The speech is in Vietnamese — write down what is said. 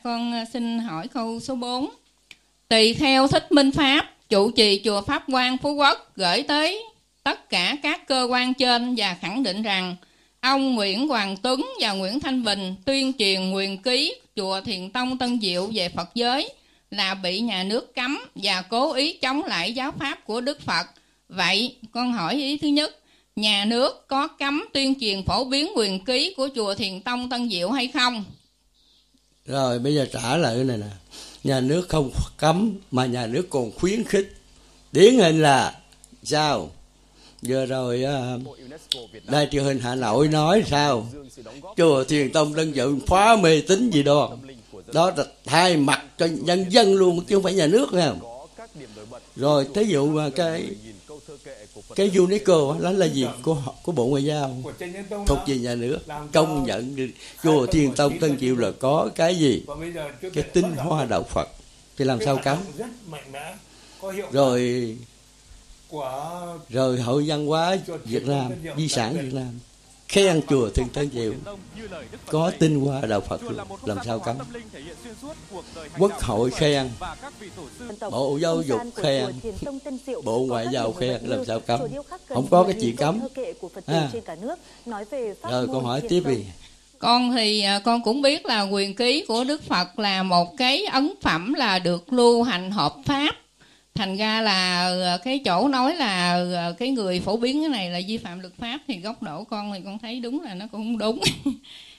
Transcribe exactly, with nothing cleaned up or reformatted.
con xin hỏi câu số bốn. Tỳ kheo Thích Minh Pháp, trụ trì chùa Pháp Quang, Phú Quốc, gửi tới tất cả các cơ quan trên và khẳng định rằng ông Nguyễn Hoàng Tuấn và Nguyễn Thanh Bình tuyên truyền nguyền ký chùa Thiền Tông Tân Diệu về Phật giới là bị nhà nước cấm và cố ý chống lại giáo pháp của Đức Phật. Vậy con hỏi ý thứ nhất, nhà nước có cấm tuyên truyền phổ biến nguyền ký của chùa Thiền Tông Tân Diệu hay không? Rồi bây giờ trả lời cái này nè. Nhà nước không cấm mà nhà nước còn khuyến khích. Điển hình là sao? Vừa rồi Đài truyền hình Hà Nội nói sao? Chùa Thiền Tông Tân Diệu phá mê tín gì đó. Đó là thay mặt cho nhân dân luôn, chứ không phải nhà nước nha. Rồi thí dụ mà cái cái UNESCO đó là gì? Của, của Bộ Ngoại giao, thuộc về nhà nước, công nhận chùa Thiền Tông Tân Diệu là có cái gì? Cái tinh hoa đạo Phật. Thì làm sao cấm? Rồi rồi Hội Văn hóa Việt Nam, di sản Việt Nam khen chùa Thiền Tân Diệu có tinh hoa đạo Phật luôn, làm sao cấm? Quốc hội khen, Bộ Giáo dục khen, Bộ Ngoại giao khen, làm sao cấm? Không có cái chuyện cấm. À. Rồi con hỏi tiếp đi. Con thì con cũng biết là quyền ký của Đức Phật là một cái ấn phẩm là được lưu hành hợp pháp. Thành ra là cái chỗ nói là cái người phổ biến cái này là vi phạm luật pháp thì góc độ con thì con thấy đúng là nó cũng không đúng.